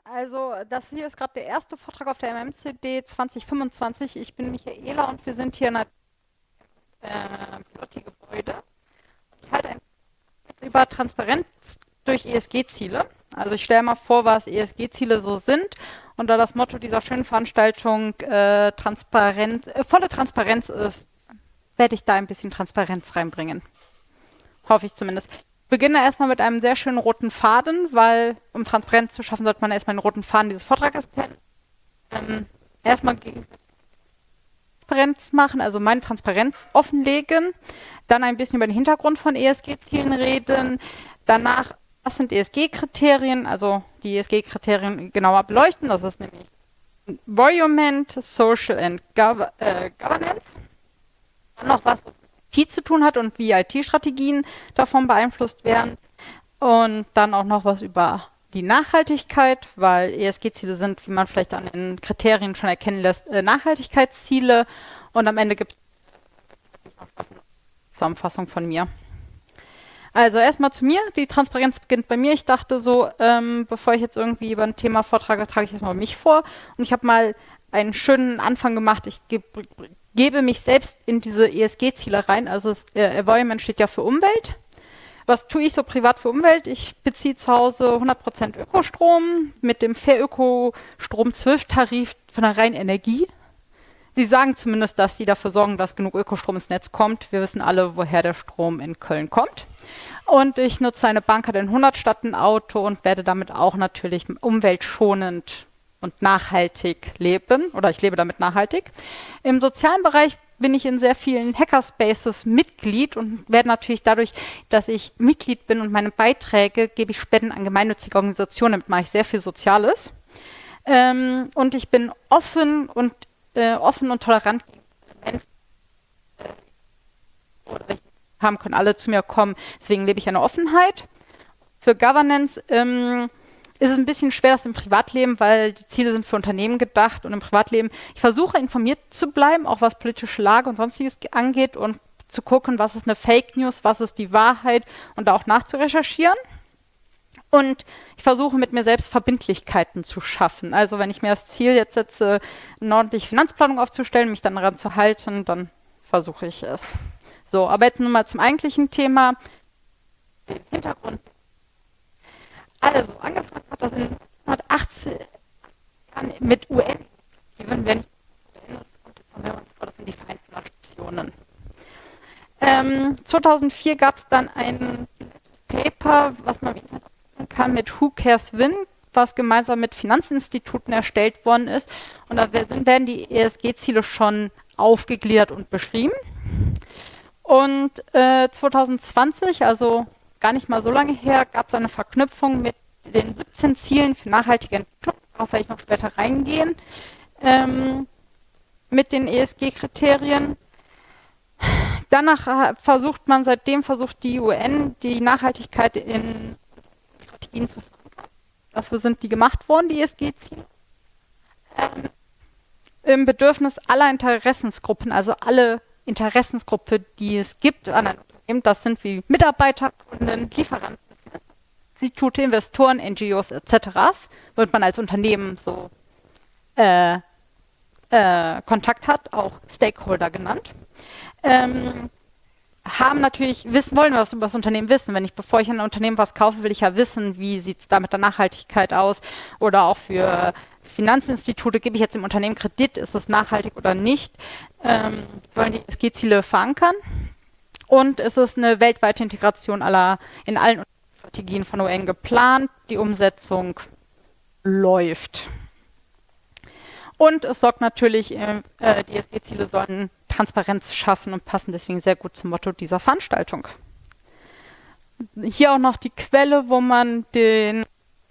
Also, das hier ist gerade der erste Vortrag auf der MMCD 2025. Ich bin Michaela und wir sind hier in einem Pilotti-Gebäude. Ich halte ein Witz über Transparenz durch ESG-Ziele. Also ich stelle mal vor, was ESG-Ziele so sind. Und da das Motto dieser schönen Veranstaltung volle Transparenz ist, werde ich da ein bisschen Transparenz reinbringen. Hoffe ich zumindest. Ich beginne erstmal mit einem sehr schönen roten Faden, weil um Transparenz zu schaffen, sollte man erstmal den roten Faden dieses Vortrages kennen. Erstmal Transparenz machen, also meine Transparenz offenlegen, dann ein bisschen über den Hintergrund von ESG-Zielen reden, danach, was sind ESG-Kriterien, also die ESG-Kriterien genauer beleuchten, das ist nämlich Environment, Social and Governance, dann noch was mit IT zu tun hat und wie IT-Strategien davon beeinflusst werden und dann auch noch was über die Nachhaltigkeit, weil ESG-Ziele sind, wie man vielleicht an den Kriterien schon erkennen lässt, Nachhaltigkeitsziele. Und am Ende gibt es eine Zusammenfassung von mir. Also erstmal zu mir. Die Transparenz beginnt bei mir. Ich dachte so, bevor ich jetzt irgendwie über ein Thema vortrage, trage ich erstmal mich vor. Und ich habe mal einen schönen Anfang gemacht. Ich gebe mich selbst in diese ESG-Ziele rein. Also Environment steht ja für Umwelt. Was tue ich so privat für Umwelt? Ich beziehe zu Hause 100% Ökostrom mit dem Fair-Öko-Strom 12-Tarif von der reinen Energie. Sie sagen zumindest, dass sie dafür sorgen, dass genug Ökostrom ins Netz kommt. Wir wissen alle, woher der Strom in Köln kommt. Und ich nutze eine Banker den 100 statt ein Auto und werde damit auch natürlich umweltschonend und nachhaltig leben. Oder ich lebe damit nachhaltig. Im sozialen Bereich bin ich in sehr vielen Hackerspaces Mitglied und werde natürlich dadurch, dass ich Mitglied bin und meine Beiträge gebe ich Spenden an gemeinnützige Organisationen. Damit mache ich sehr viel Soziales. Und ich bin offen und tolerant gegen Menschen haben, können alle zu mir kommen. Deswegen lebe ich eine Offenheit. Für Governance ist es ein bisschen schwer, das im Privatleben, weil die Ziele sind für Unternehmen gedacht und im Privatleben. Ich versuche informiert zu bleiben, auch was politische Lage und sonstiges angeht und zu gucken, was ist eine Fake News, was ist die Wahrheit und da auch nachzurecherchieren. Und ich versuche mit mir selbst Verbindlichkeiten zu schaffen. Also wenn ich mir das Ziel jetzt setze, eine ordentliche Finanzplanung aufzustellen, mich dann daran zu halten, dann versuche ich es. So, aber jetzt nun mal zum eigentlichen Thema. Den Hintergrund. Also, angefangen hat das in 1980 mit UN. Wenn das sind die Vereinten Nationen. 2004 gab es dann ein Paper, was man kann mit Who Cares Win, was gemeinsam mit Finanzinstituten erstellt worden ist. Und da werden die ESG-Ziele schon aufgegliedert und beschrieben. Und 2020, also gar nicht mal so lange her, gab es eine Verknüpfung mit den 17 Zielen für nachhaltige Entwicklung, darauf werde ich noch später reingehen, mit den ESG-Kriterien. Danach versucht die UN, die Nachhaltigkeit in Strategien zu verankern. Dafür sind die gemacht worden, die ESG-Ziele. Im Bedürfnis aller Interessensgruppen, also alle Interessensgruppen, die es gibt an einem Unternehmen, das sind wie Mitarbeiter, Kunden, Lieferanten, Institute, Investoren, NGOs etc., wird man als Unternehmen so Kontakt hat, auch Stakeholder genannt. Haben natürlich, wollen wir was über das Unternehmen wissen. Bevor ich ein Unternehmen was kaufe, will ich ja wissen, wie sieht es da mit der Nachhaltigkeit aus. Oder auch für Finanzinstitute, gebe ich jetzt dem Unternehmen Kredit, ist es nachhaltig oder nicht? Sollen die ESG-Ziele verankern? Und ist es eine weltweite Integration in allen Strategien von UN geplant? Die Umsetzung läuft. Und es sorgt natürlich, die ESG-Ziele sollen Transparenz schaffen und passen deswegen sehr gut zum Motto dieser Veranstaltung. Hier auch noch die Quelle, wo man den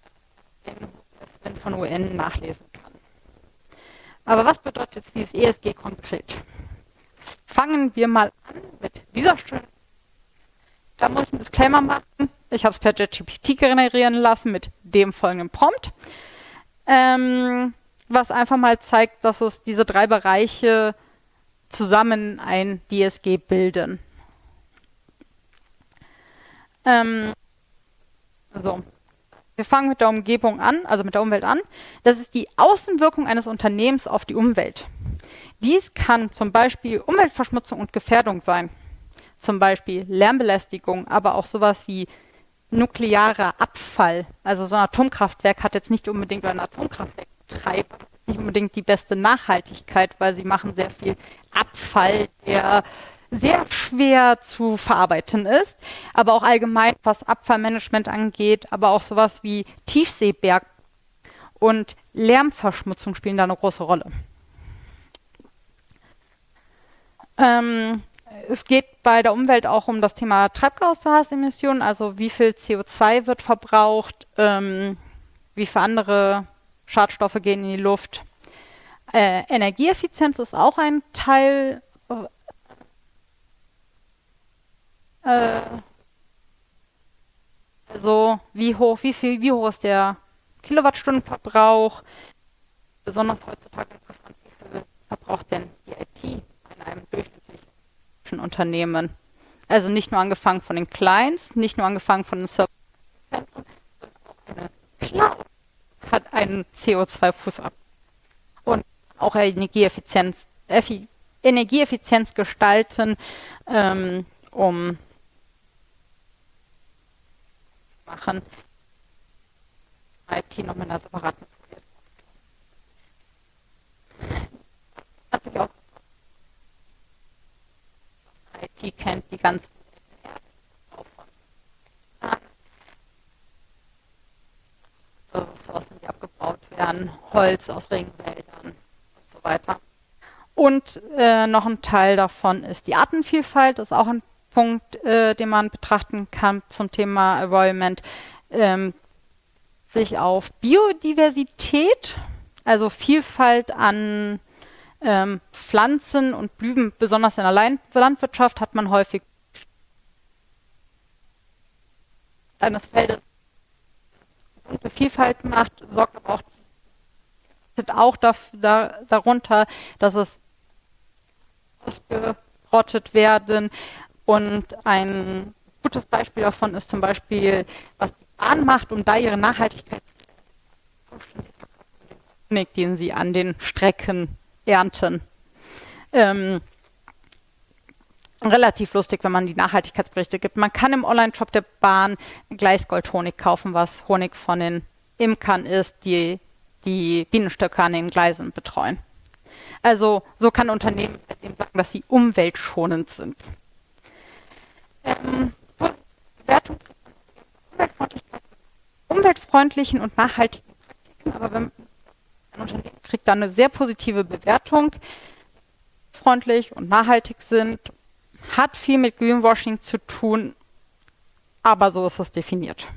von UN nachlesen kann. Aber was bedeutet jetzt dieses ESG konkret? Fangen wir mal an mit dieser schönen. Da muss ich einen Disclaimer machen. Ich habe es per JetGPT generieren lassen mit dem folgenden Prompt. Was einfach mal zeigt, dass es diese drei Bereiche zusammen ein DSG bilden. So. Wir fangen mit der Umgebung an, also mit der Umwelt an. Das ist die Außenwirkung eines Unternehmens auf die Umwelt. Dies kann zum Beispiel Umweltverschmutzung und Gefährdung sein. Zum Beispiel Lärmbelästigung, aber auch sowas wie nuklearer Abfall. Also so ein Atomkraftwerk hat jetzt nicht unbedingt, oder ein Atomkraftwerk betreibt, nicht unbedingt die beste Nachhaltigkeit, weil sie machen sehr viel Abfall, der sehr schwer zu verarbeiten ist. Aber auch allgemein, was Abfallmanagement angeht, aber auch sowas wie Tiefseeberg und Lärmverschmutzung spielen da eine große Rolle. Es geht bei der Umwelt auch um das Thema Treibhausgasemissionen, also wie viel CO2 wird verbraucht, wie viele andere Schadstoffe gehen in die Luft. Energieeffizienz ist auch ein Teil. Also wie hoch ist der Kilowattstundenverbrauch? Besonders heutzutage interessant, wie viel verbraucht denn die IT in einem durchschnittlichen Unternehmen? Also nicht nur angefangen von den Clients, nicht nur angefangen von den Serverzentren, sondern auch eine Cloud hat einen CO2-Fußabdruck und auch Energieeffizienz gestalten, um machen. IT noch mit einer separaten Folie. Natürlich auch IT kennt die ganzen Ressourcen, die abgebaut werden, Holz aus Regenwäldern und so weiter. Und noch ein Teil davon ist die Artenvielfalt, das ist auch ein Punkt, den man betrachten kann zum Thema Environment, sich auf Biodiversität, also Vielfalt an Pflanzen und Blüten, besonders in der Landwirtschaft, hat man häufig eines Feldes gute Vielfalt macht, sorgt aber auch darunter, dass es ausgerottet werden. Und ein gutes Beispiel davon ist zum Beispiel, was die Bahn macht, um da ihre Nachhaltigkeit zu Honig, den sie an den Strecken ernten. Relativ lustig, wenn man die Nachhaltigkeitsberichte gibt. Man kann im Online-Shop der Bahn Gleisgoldhonig kaufen, was Honig von den Imkern ist, die die Bienenstöcke an den Gleisen betreuen. Also so kann ein Unternehmen eben sagen, dass sie umweltschonend sind. Bewertung umweltfreundlichen und nachhaltigen Praktiken, aber wenn ein Unternehmen kriegt dann eine sehr positive Bewertung, freundlich und nachhaltig sind, hat viel mit Greenwashing zu tun, aber so ist es definiert.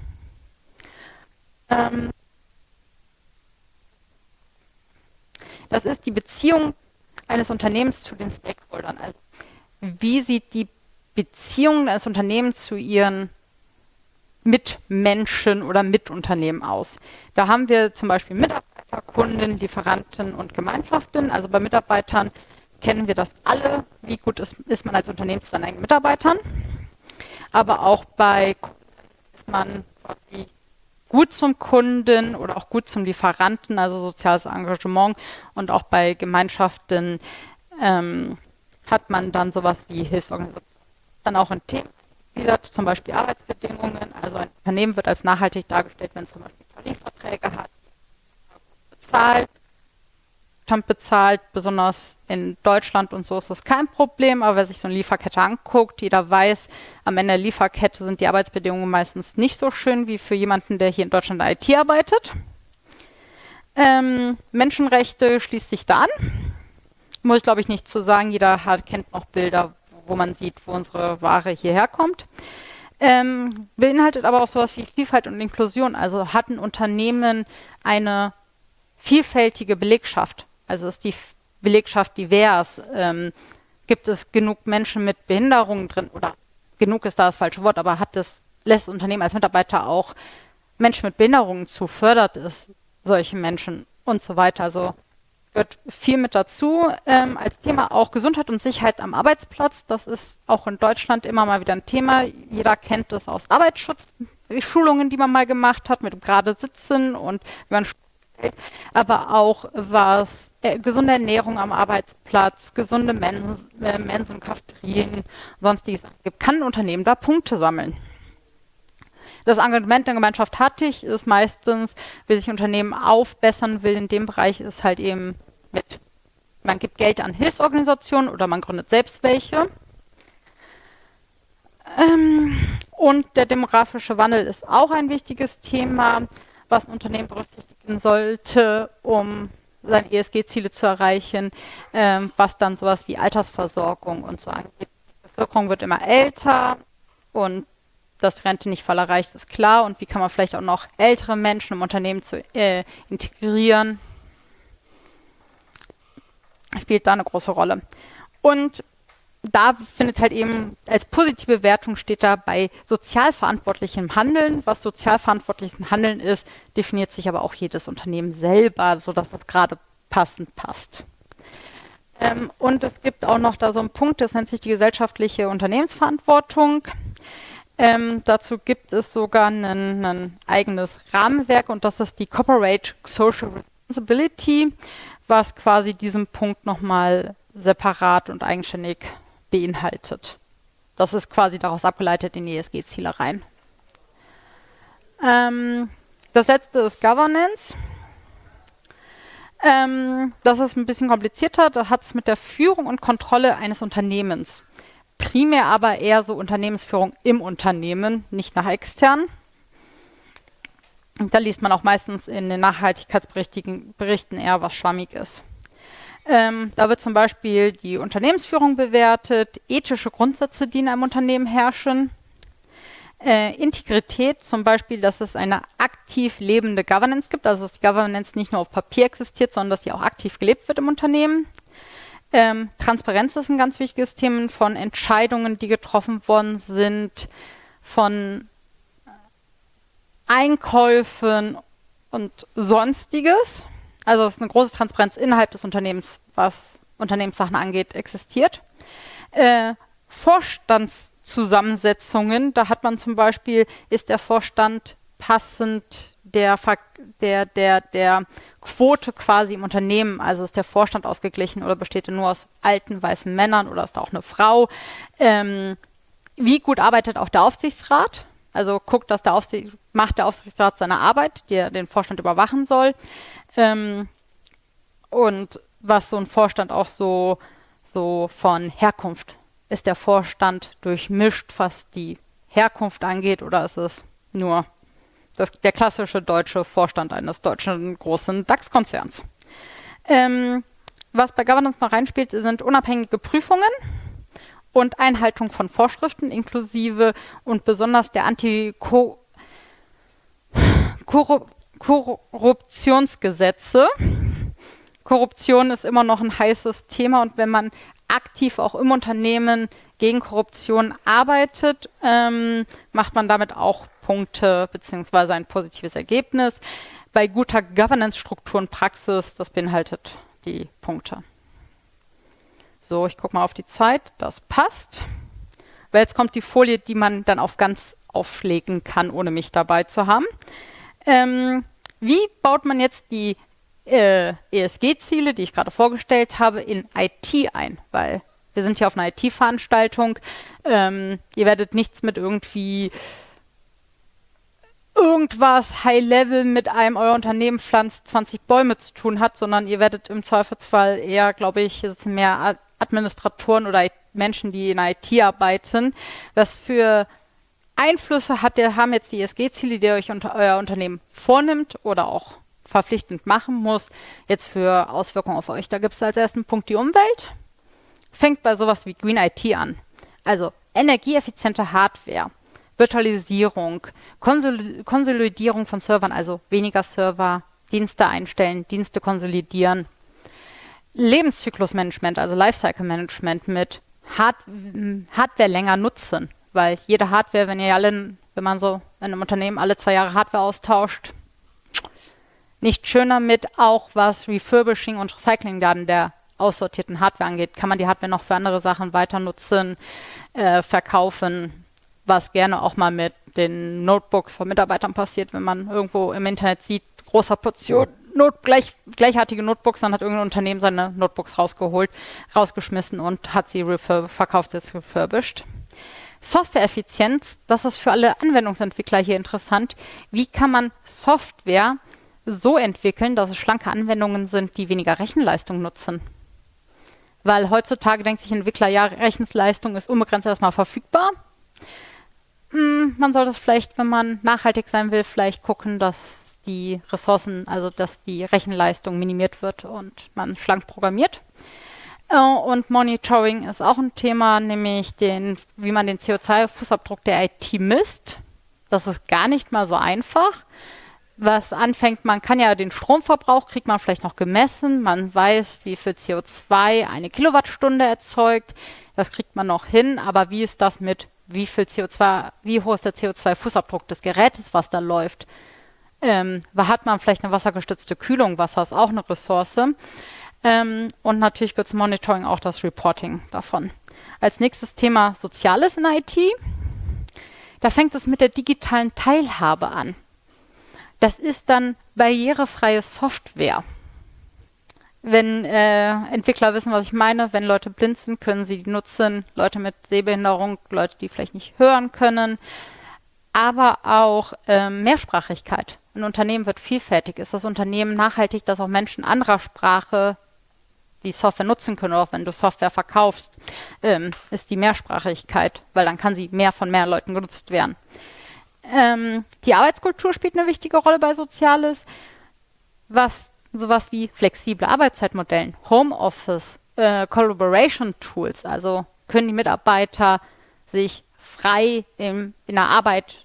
Das ist die Beziehung eines Unternehmens zu den Stakeholdern. Also wie sieht die Beziehung eines Unternehmens zu ihren Mitmenschen oder Mitunternehmen aus? Da haben wir zum Beispiel Mitarbeiter, Kunden, Lieferanten und Gemeinschaften. Also bei Mitarbeitern kennen wir das alle. Wie gut ist man als Unternehmen zu seinen eigenen Mitarbeitern? Aber auch bei Kunden ist man quasi gut zum Kunden oder auch gut zum Lieferanten, also soziales Engagement. Und auch bei Gemeinschaften hat man dann sowas wie Hilfsorganisationen. Dann auch ein Thema, wie gesagt, zum Beispiel Arbeitsbedingungen. Also ein Unternehmen wird als nachhaltig dargestellt, wenn es zum Beispiel Tarifverträge hat, bezahlt, besonders in Deutschland und so ist das kein Problem, aber wer sich so eine Lieferkette anguckt, jeder weiß, am Ende der Lieferkette sind die Arbeitsbedingungen meistens nicht so schön wie für jemanden, der hier in Deutschland in der IT arbeitet. Menschenrechte schließt sich da an. Muss ich, glaube ich, nicht zu sagen. Jeder kennt noch Bilder, wo man sieht, wo unsere Ware hierher kommt. Beinhaltet aber auch sowas wie Vielfalt und Inklusion. Also hat ein Unternehmen eine vielfältige Belegschaft. Also ist die Belegschaft divers? Gibt es genug Menschen mit Behinderungen drin? Oder genug ist da das falsche Wort, aber lässt das Unternehmen als Mitarbeiter auch Menschen mit Behinderungen zu? Fördert es solche Menschen und so weiter? Also gehört viel mit dazu. Als Thema auch Gesundheit und Sicherheit am Arbeitsplatz. Das ist auch in Deutschland immer mal wieder ein Thema. Jeder kennt es aus Schulungen, die man mal gemacht hat, mit dem gerade Sitzen und wie man aber auch was gesunde Ernährung am Arbeitsplatz, gesunde Mensen, Cafeterien, sonstiges gibt, kann ein Unternehmen da Punkte sammeln. Das Engagement der Gemeinschaft hatte ich, ist meistens, wie sich Unternehmen aufbessern will in dem Bereich, ist halt eben mit, man gibt Geld an Hilfsorganisationen oder man gründet selbst welche. Und der demografische Wandel ist auch ein wichtiges Thema, was ein Unternehmen berücksichtigen sollte, um seine ESG-Ziele zu erreichen, was dann sowas wie Altersversorgung und so angeht. Die Bevölkerung wird immer älter und dass Rente nicht voll erreicht, ist klar. Und wie kann man vielleicht auch noch ältere Menschen im Unternehmen integrieren, spielt da eine große Rolle. Und da findet halt eben als positive Wertung steht da bei sozial verantwortlichem Handeln. Was sozial verantwortliches Handeln ist, definiert sich aber auch jedes Unternehmen selber, sodass es gerade passend passt. Und es gibt auch noch da so einen Punkt, das nennt sich die gesellschaftliche Unternehmensverantwortung. Dazu gibt es sogar ein eigenes Rahmenwerk und das ist die Corporate Social Responsibility, was quasi diesen Punkt nochmal separat und eigenständig beinhaltet. Das ist quasi daraus abgeleitet in die ESG-Ziele rein. Das letzte ist Governance. Das ist ein bisschen komplizierter. Da hat es mit der Führung und Kontrolle eines Unternehmens. Primär aber eher so Unternehmensführung im Unternehmen, nicht nach extern. Und da liest man auch meistens in den Nachhaltigkeitsberichten eher, was schwammig ist. Da wird zum Beispiel die Unternehmensführung bewertet, ethische Grundsätze, die in einem Unternehmen herrschen. Integrität, zum Beispiel, dass es eine aktiv lebende Governance gibt, also dass die Governance nicht nur auf Papier existiert, sondern dass sie auch aktiv gelebt wird im Unternehmen. Transparenz ist ein ganz wichtiges Thema von Entscheidungen, die getroffen worden sind, von Einkäufen und Sonstiges. Also dass eine große Transparenz innerhalb des Unternehmens, was Unternehmenssachen angeht, existiert. Vorstandszusammensetzungen, da hat man zum Beispiel, ist der Vorstand passend der Quote quasi im Unternehmen, also ist der Vorstand ausgeglichen oder besteht er nur aus alten weißen Männern oder ist da auch eine Frau? Wie gut arbeitet auch der Aufsichtsrat? Also guckt, dass macht der Aufsichtsrat seine Arbeit, die er den Vorstand überwachen soll. Und was so ein Vorstand auch so von Herkunft, ist der Vorstand durchmischt, was die Herkunft angeht, oder ist es nur der klassische deutsche Vorstand eines deutschen großen DAX-Konzerns? Was bei Governance noch reinspielt, sind unabhängige Prüfungen und Einhaltung von Vorschriften inklusive und besonders der Antikorruptionsgesetze. Korruption ist immer noch ein heißes Thema und wenn man aktiv auch im Unternehmen gegen Korruption arbeitet, macht man damit auch Punkte bzw. ein positives Ergebnis. Bei guter Governance-Struktur und Praxis, das beinhaltet die Punkte. So, ich gucke mal auf die Zeit, das passt. Weil jetzt kommt die Folie, die man dann auf ganz auflegen kann, ohne mich dabei zu haben. Wie baut man jetzt die ESG-Ziele, die ich gerade vorgestellt habe, in IT ein? Weil wir sind hier auf einer IT-Veranstaltung. Ihr werdet nichts mit irgendwas High-Level mit einem, euer Unternehmen pflanzt 20 Bäume zu tun hat, sondern ihr werdet im Zweifelsfall eher, glaube ich, es sind mehr Administratoren oder Menschen, die in IT arbeiten. Was für Einflüsse haben jetzt die ESG-Ziele, die euch euer Unternehmen vornimmt oder auch verpflichtend machen muss, jetzt für Auswirkungen auf euch? Da gibt es als ersten Punkt die Umwelt. Fängt bei sowas wie Green IT an. Also energieeffiziente Hardware, Virtualisierung, Konsolidierung von Servern, also weniger Server, Dienste einstellen, Dienste konsolidieren. Lebenszyklusmanagement, also Lifecycle-Management mit Hardware länger nutzen, weil jede Hardware, wenn man so in einem Unternehmen alle 2 Jahre Hardware austauscht, nicht schöner mit, auch was Refurbishing und Recycling dann der aussortierten Hardware angeht. Kann man die Hardware noch für andere Sachen weiter nutzen, verkaufen, was gerne auch mal mit den Notebooks von Mitarbeitern passiert, wenn man irgendwo im Internet sieht, großer Portion gleichartige Notebooks, dann hat irgendein Unternehmen seine Notebooks rausgeschmissen und hat sie verkauft, jetzt refurbished. Softwareeffizienz, das ist für alle Anwendungsentwickler hier interessant. Wie kann man Software so entwickeln, dass es schlanke Anwendungen sind, die weniger Rechenleistung nutzen? Weil heutzutage denkt sich ein Entwickler, ja, Rechenleistung ist unbegrenzt erstmal verfügbar. Man sollte es vielleicht, wenn man nachhaltig sein will, vielleicht gucken, dass die Ressourcen, also dass die Rechenleistung minimiert wird und man schlank programmiert. Und Monitoring ist auch ein Thema, nämlich wie man den CO2-Fußabdruck der IT misst. Das ist gar nicht mal so einfach. Was anfängt, man kann ja den Stromverbrauch, kriegt man vielleicht noch gemessen. Man weiß, wie viel CO2 eine Kilowattstunde erzeugt. Das kriegt man noch hin. Aber wie ist das mit wie hoch ist der CO2-Fußabdruck des Gerätes, was da läuft? Hat man vielleicht eine wassergestützte Kühlung? Wasser ist auch eine Ressource. Und natürlich gehört zum Monitoring auch das Reporting davon. Als nächstes Thema Soziales in der IT. Da fängt es mit der digitalen Teilhabe an. Das ist dann barrierefreie Software. Wenn Entwickler wissen, was ich meine, wenn Leute blind sind, können sie die nutzen. Leute mit Sehbehinderung, Leute, die vielleicht nicht hören können. Aber auch Mehrsprachigkeit. Ein Unternehmen wird vielfältig. Ist das Unternehmen nachhaltig, dass auch Menschen anderer Sprache die Software nutzen können, auch wenn du Software verkaufst, ist die Mehrsprachigkeit, weil dann kann sie von mehr Leuten genutzt werden. Die Arbeitskultur spielt eine wichtige Rolle bei Soziales, sowas wie flexible Arbeitszeitmodellen, Homeoffice, Collaboration Tools, also können die Mitarbeiter sich frei in der Arbeit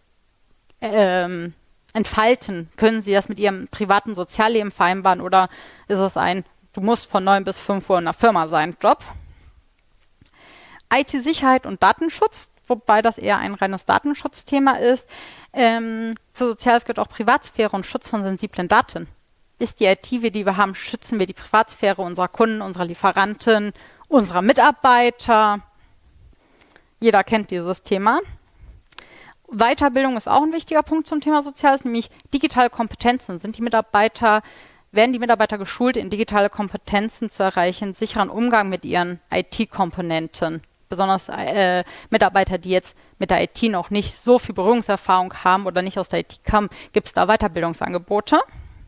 entfalten? Können sie das mit ihrem privaten Sozialleben vereinbaren oder ist es du musst von 9 bis 5 Uhr in der Firma sein, Job? IT-Sicherheit und Datenschutz, wobei das eher ein reines Datenschutzthema ist. Zu Soziales gehört auch Privatsphäre und Schutz von sensiblen Daten. Ist die IT, die wir haben, schützen wir die Privatsphäre unserer Kunden, unserer Lieferanten, unserer Mitarbeiter? Jeder kennt dieses Thema. Weiterbildung ist auch ein wichtiger Punkt zum Thema Soziales, nämlich digitale Kompetenzen. Werden die Mitarbeiter geschult, in digitale Kompetenzen zu erreichen, sicheren Umgang mit ihren IT-Komponenten? Besonders Mitarbeiter, die jetzt mit der IT noch nicht so viel Berührungserfahrung haben oder nicht aus der IT kommen, gibt es da Weiterbildungsangebote.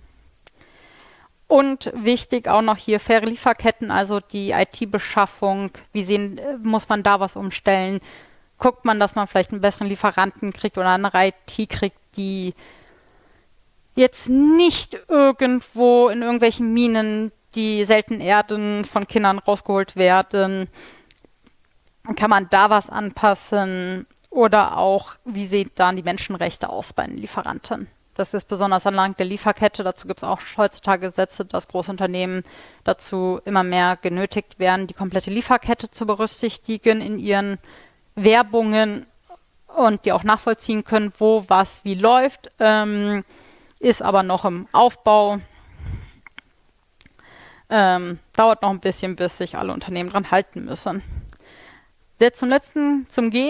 Und wichtig auch noch hier faire Lieferketten, also die IT-Beschaffung. Muss man da was umstellen? Guckt man, dass man vielleicht einen besseren Lieferanten kriegt oder eine IT kriegt, die jetzt nicht irgendwo in irgendwelchen Minen, die seltenen Erden von Kindern rausgeholt werden. Kann man da was anpassen? Oder auch, wie sehen dann die Menschenrechte aus bei den Lieferanten? Das ist besonders entlang der Lieferkette. Dazu gibt es auch heutzutage Gesetze, dass Großunternehmen dazu immer mehr genötigt werden, die komplette Lieferkette zu berücksichtigen in ihren Werbungen und die auch nachvollziehen können, wo was wie läuft. Ist aber noch im Aufbau. Dauert noch ein bisschen, bis sich alle Unternehmen dran halten müssen. Jetzt zum G.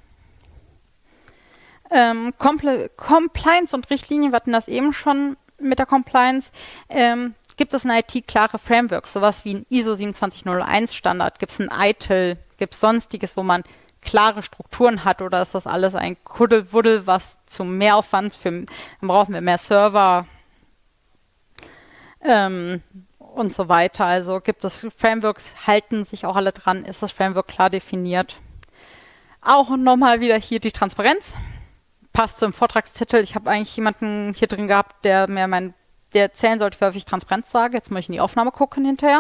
Compliance und Richtlinien, wir hatten das eben schon mit der Compliance. Gibt es in IT klare Frameworks, sowas wie ein ISO 27001 Standard? Gibt es ein ITIL? Gibt es Sonstiges, wo man klare Strukturen hat, oder ist das alles ein Kuddelwuddel, was zum Mehraufwand dann brauchen wir mehr Server und so weiter. Also gibt es Frameworks, halten sich auch alle dran, ist das Framework klar definiert. Auch nochmal wieder hier die Transparenz. Passt zum Vortragstitel. Ich habe eigentlich jemanden hier drin gehabt, der erzählen sollte, wie häufig ich Transparenz sage. Jetzt muss ich in die Aufnahme gucken hinterher.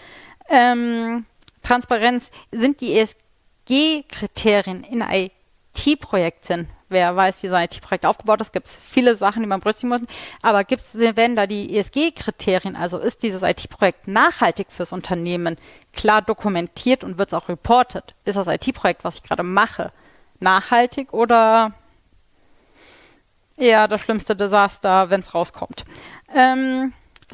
Transparenz sind die ESG-Kriterien in IT-Projekten. Wer weiß, wie so ein IT-Projekt aufgebaut ist, gibt es viele Sachen, die man berücksichtigen muss. Aber werden da die ESG-Kriterien, also ist dieses IT-Projekt nachhaltig fürs Unternehmen, klar dokumentiert und wird es auch reported? Ist das IT-Projekt, was ich gerade mache, nachhaltig oder eher das schlimmste Desaster, wenn es rauskommt?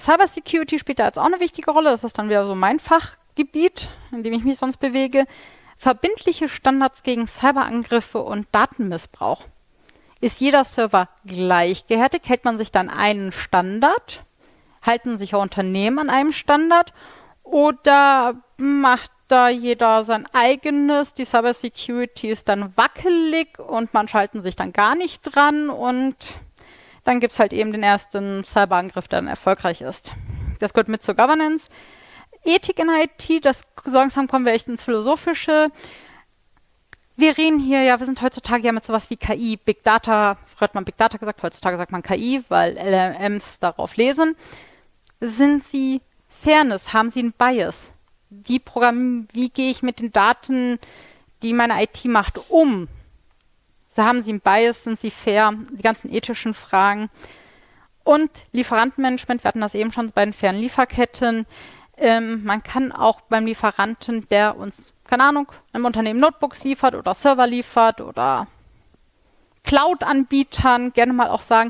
Cybersecurity spielt da jetzt auch eine wichtige Rolle. Das ist dann wieder so mein Fachgebiet, in dem ich mich sonst bewege. Verbindliche Standards gegen Cyberangriffe und Datenmissbrauch. Ist jeder Server gleich gehärtet? Hält man sich dann einen Standard? Halten sich auch Unternehmen an einem Standard? Oder macht da jeder sein eigenes? Die Cybersecurity ist dann wackelig und manche halten sich dann gar nicht dran und dann gibt es halt eben den ersten Cyberangriff, der dann erfolgreich ist. Das gehört mit zur Governance. Ethik in IT, das so langsam kommen wir echt ins Philosophische. Wir reden hier, ja, wir sind heutzutage ja mit sowas wie KI, Big Data, früher hat man Big Data gesagt, heutzutage sagt man KI, weil LLMs darauf lesen. Sind sie Fairness? Haben sie einen Bias? Wie gehe ich mit den Daten, die meine IT macht, um? Haben sie einen Bias? Sind sie fair? Die ganzen ethischen Fragen. Und Lieferantenmanagement, wir hatten das eben schon bei den fairen Lieferketten. Man kann auch beim Lieferanten, der uns, keine Ahnung, im Unternehmen Notebooks liefert oder Server liefert oder Cloud-Anbietern, gerne mal auch sagen,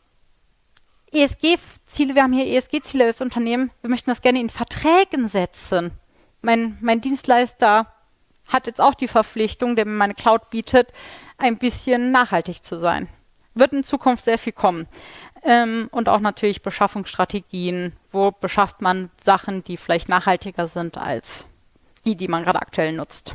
ESG-Ziele, wir haben hier ESG-Ziele als Unternehmen, wir möchten das gerne in Verträgen setzen. Mein Dienstleister hat jetzt auch die Verpflichtung, der mir meine Cloud bietet, ein bisschen nachhaltig zu sein. Wird in Zukunft sehr viel kommen. Und auch natürlich Beschaffungsstrategien, wo beschafft man Sachen, die vielleicht nachhaltiger sind als die man gerade aktuell nutzt.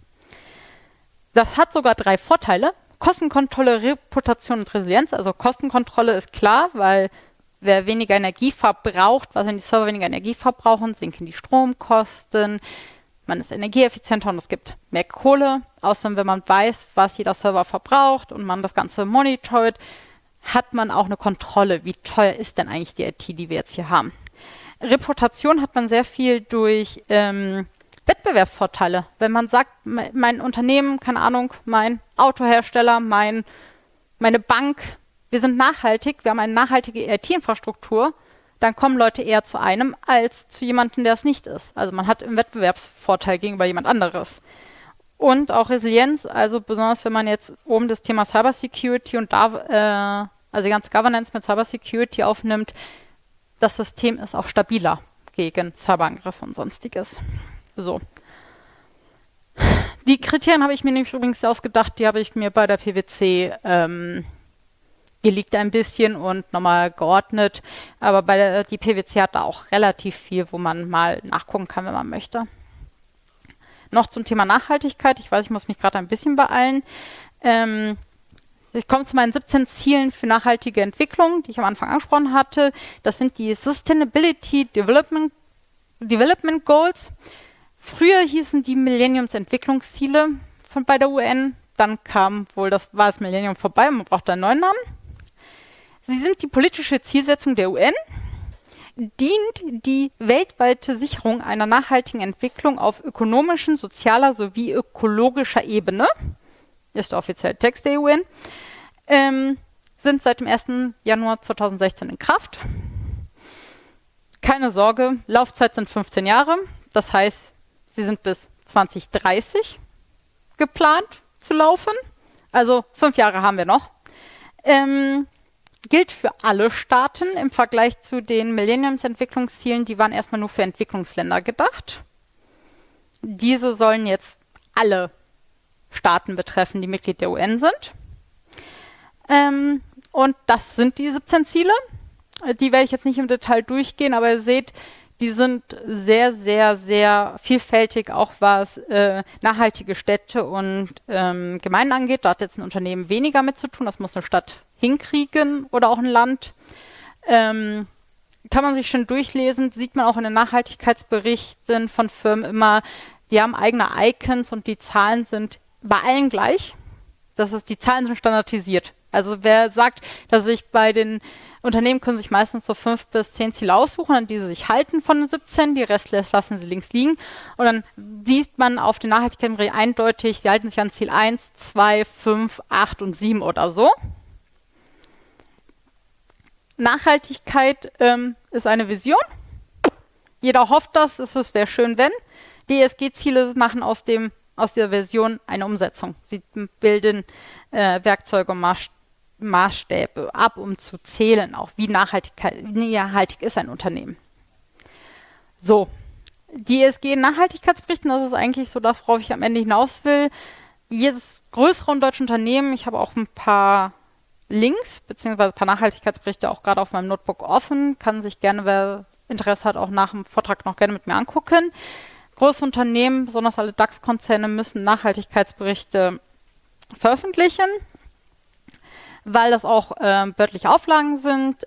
Das hat sogar 3 Vorteile. Kostenkontrolle, Reputation und Resilienz. Also Kostenkontrolle ist klar, weil wer weniger Energie verbraucht, was wenn die Server weniger Energie verbrauchen, sinken die Stromkosten. Man ist energieeffizienter und es gibt mehr Kohle. Außerdem, wenn man weiß, was jeder Server verbraucht und man das Ganze monitort, hat man auch eine Kontrolle, wie teuer ist denn eigentlich die IT, die wir jetzt hier haben. Reputation hat man sehr viel durch Wettbewerbsvorteile. Wenn man sagt, mein Unternehmen, keine Ahnung, mein Autohersteller, meine Bank, wir sind nachhaltig, wir haben eine nachhaltige IT-Infrastruktur, dann kommen Leute eher zu einem als zu jemandem, der es nicht ist. Also man hat einen Wettbewerbsvorteil gegenüber jemand anderes. Und auch Resilienz, also besonders wenn man jetzt oben das Thema Cybersecurity und da, also die ganze Governance mit Cybersecurity aufnimmt, das System ist auch stabiler gegen Cyberangriffe und Sonstiges. So. Die Kriterien habe ich mir nämlich übrigens ausgedacht, die habe ich mir bei der PwC geleakt ein bisschen und nochmal geordnet. Aber die PwC hat da auch relativ viel, wo man mal nachgucken kann, wenn man möchte. Noch zum Thema Nachhaltigkeit. Ich weiß, ich muss mich gerade ein bisschen beeilen. Ich komme zu meinen 17 Zielen für nachhaltige Entwicklung, die ich am Anfang angesprochen hatte. Das sind die Sustainability Development Goals. Früher hießen die Millenniums-Entwicklungsziele bei der UN. Dann war das Millennium vorbei und man braucht einen neuen Namen. Sie sind die politische Zielsetzung der UN, dient die weltweite Sicherung einer nachhaltigen Entwicklung auf ökonomischen, sozialer sowie ökologischer Ebene, ist der offizielle Text der UN, sind seit dem 1. Januar 2016 in Kraft. Keine Sorge, Laufzeit sind 15 Jahre, das heißt, sie sind bis 2030 geplant zu laufen, also 5 Jahre haben wir noch. Gilt für alle Staaten im Vergleich zu den Millenniums-Entwicklungszielen, die waren erstmal nur für Entwicklungsländer gedacht. Diese sollen jetzt alle Staaten betreffen, die Mitglied der UN sind. Und das sind die 17 Ziele. Die werde ich jetzt nicht im Detail durchgehen, aber ihr seht, die sind sehr, sehr, sehr vielfältig, auch was nachhaltige Städte und Gemeinden angeht. Da hat jetzt ein Unternehmen weniger mit zu tun, das muss eine Stadt hinkriegen oder auch ein Land. Kann man sich schon durchlesen, sieht man auch in den Nachhaltigkeitsberichten von Firmen immer, die haben eigene Icons und die Zahlen sind bei allen gleich. Die Zahlen sind standardisiert. Also wer sagt, dass sich bei den Unternehmen können sich meistens so 5 bis 10 Ziele aussuchen, an die sie sich halten von den 17, die Rest lassen sie links liegen. Und dann sieht man auf den Nachhaltigkeitsbericht eindeutig, sie halten sich an Ziel 1, 2, 5, 8 und 7 oder so. Nachhaltigkeit ist eine Vision. Jeder hofft das, es wäre schön, wenn. Die ESG-Ziele machen aus der Vision eine Umsetzung. Sie bilden Werkzeuge und Maßstäbe ab, um zu zählen, auch wie nachhaltig ist ein Unternehmen. So, Die ESG-Nachhaltigkeitsberichten, das ist eigentlich so das, worauf ich am Ende hinaus will. Jedes größere und deutsche Unternehmen, ich habe auch ein paar Links, beziehungsweise ein paar Nachhaltigkeitsberichte auch gerade auf meinem Notebook offen, kann sich gerne, wer Interesse hat, auch nach dem Vortrag noch gerne mit mir angucken. Große Unternehmen, besonders alle DAX-Konzerne, müssen Nachhaltigkeitsberichte veröffentlichen, weil das auch behördliche Auflagen sind,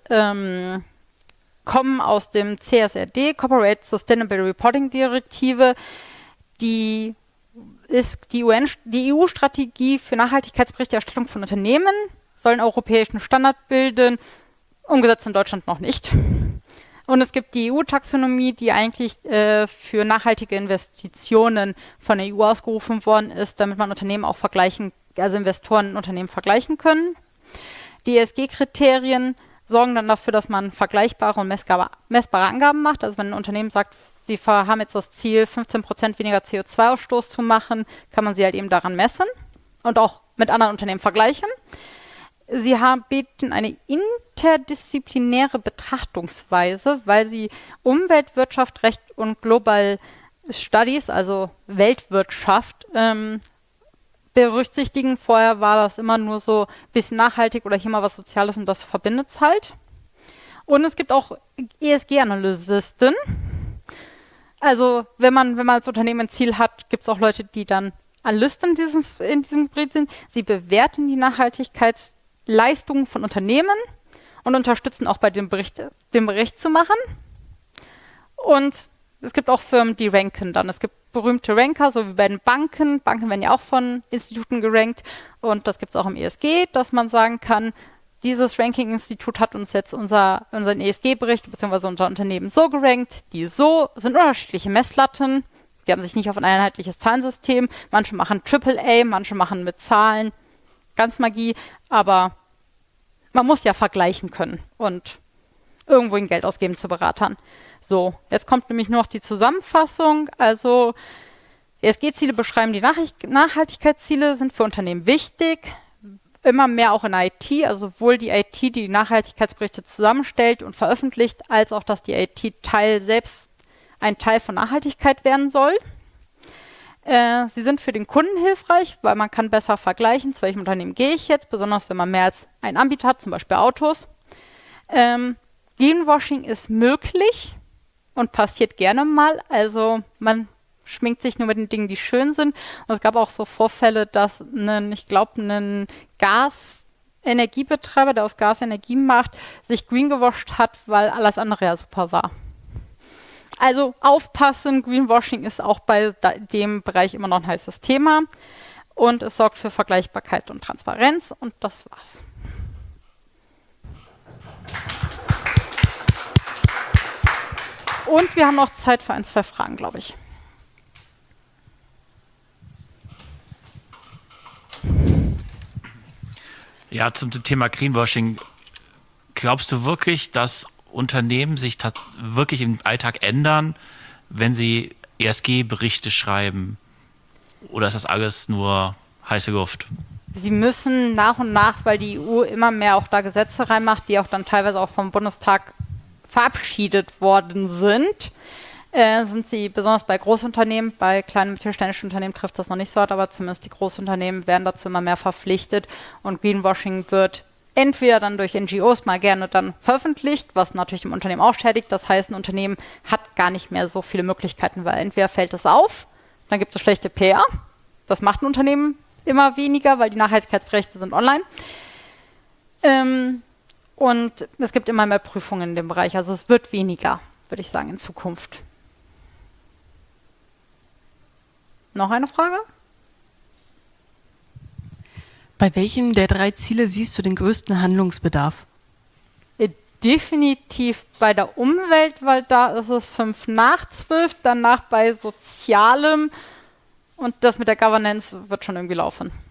kommen aus dem CSRD, Corporate Sustainable Reporting Direktive, die ist die EU-Strategie für Nachhaltigkeitsberichterstattung von Unternehmen, soll einen europäischen Standard bilden, umgesetzt in Deutschland noch nicht. Und es gibt die EU-Taxonomie, die eigentlich für nachhaltige Investitionen von der EU ausgerufen worden ist, damit man Unternehmen auch vergleichen, also Investoren und Unternehmen vergleichen können. Die ESG-Kriterien sorgen dann dafür, dass man vergleichbare und messbare Angaben macht. Also wenn ein Unternehmen sagt, sie haben jetzt das Ziel, 15% weniger CO2-Ausstoß zu machen, kann man sie halt eben daran messen und auch mit anderen Unternehmen vergleichen. Sie bieten eine interdisziplinäre Betrachtungsweise, weil sie Umwelt, Wirtschaft, Recht und Global Studies, also Weltwirtschaft, berücksichtigen. Vorher war das immer nur so ein bisschen nachhaltig oder hier mal was Soziales und das verbindet es halt. Und es gibt auch ESG-Analysisten. Also wenn man als Unternehmen ein Ziel hat, gibt es auch Leute, die dann Analysten in diesem Gebiet sind. Sie bewerten die Nachhaltigkeitsleistungen von Unternehmen und unterstützen auch bei dem Bericht zu machen. Und es gibt auch Firmen, die ranken dann. Es gibt berühmte Ranker, so wie bei den Banken. Banken werden ja auch von Instituten gerankt. Und das gibt es auch im ESG, dass man sagen kann, dieses Ranking-Institut hat uns jetzt unseren ESG-Bericht bzw. unser Unternehmen so gerankt. Die so sind unterschiedliche Messlatten. Die haben sich nicht auf ein einheitliches Zahlensystem. Manche machen AAA, manche machen mit Zahlen. Ganz Magie. Aber man muss ja vergleichen können und irgendwo Geld ausgeben zu Beratern. So, jetzt kommt nämlich nur noch die Zusammenfassung. Also ESG-Ziele beschreiben die Nachhaltigkeitsziele, sind für Unternehmen wichtig. Immer mehr auch in IT, also sowohl die IT, die Nachhaltigkeitsberichte zusammenstellt und veröffentlicht, als auch, dass die IT selbst ein Teil von Nachhaltigkeit werden soll. Sie sind für den Kunden hilfreich, weil man kann besser vergleichen, zu welchem Unternehmen gehe ich jetzt, besonders wenn man mehr als einen Anbieter hat, zum Beispiel Autos. Greenwashing ist möglich und passiert gerne mal. Also man schminkt sich nur mit den Dingen, die schön sind. Und es gab auch so Vorfälle, dass ein Gasenergiebetreiber, der aus Gas Energie macht, sich greengewasht hat, weil alles andere ja super war. Also aufpassen, Greenwashing ist auch bei dem Bereich immer noch ein heißes Thema. Und es sorgt für Vergleichbarkeit und Transparenz. Und das war's. Und wir haben noch Zeit für 1, 2 Fragen, glaube ich. Ja, zum Thema Greenwashing. Glaubst du wirklich, dass Unternehmen sich wirklich im Alltag ändern, wenn sie ESG-Berichte schreiben? Oder ist das alles nur heiße Luft? Sie müssen nach und nach, weil die EU immer mehr auch da Gesetze reinmacht, die auch dann teilweise auch vom Bundestag verabschiedet worden sind sie besonders bei Großunternehmen, bei kleinen mittelständischen Unternehmen trifft das noch nicht so hart, aber zumindest die Großunternehmen werden dazu immer mehr verpflichtet und Greenwashing wird entweder dann durch NGOs mal gerne dann veröffentlicht, was natürlich im Unternehmen auch schädigt. Das heißt, ein Unternehmen hat gar nicht mehr so viele Möglichkeiten, weil entweder fällt es auf, dann gibt es schlechte PR. Das macht ein Unternehmen immer weniger, weil die Nachhaltigkeitsberichte sind online. Und es gibt immer mehr Prüfungen in dem Bereich. Also es wird weniger, würde ich sagen, in Zukunft. Noch eine Frage? Bei welchem der 3 Ziele siehst du den größten Handlungsbedarf? Definitiv bei der Umwelt, weil da ist es 5 nach 12, danach bei Sozialem und das mit der Governance wird schon irgendwie laufen.